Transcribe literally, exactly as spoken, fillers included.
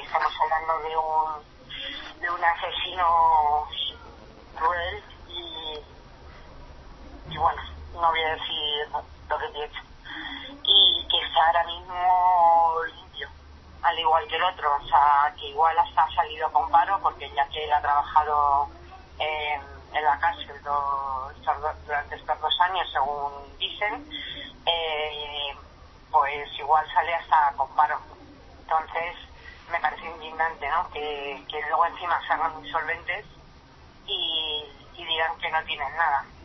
estamos hablando de un, de un asesino cruel y, y bueno, no voy a decir lo que pienso. Y que está ahora mismo limpio, al igual que el otro, o sea, que igual hasta ha salido con paro, porque ya que él ha trabajado en, en la cárcel do, estos do, durante estos dos años, según dicen, eh, pues igual sale hasta con paro. Entonces, me parece indignante, ¿no? Que, que luego encima se hagan insolventes y, y digan que no tienen nada.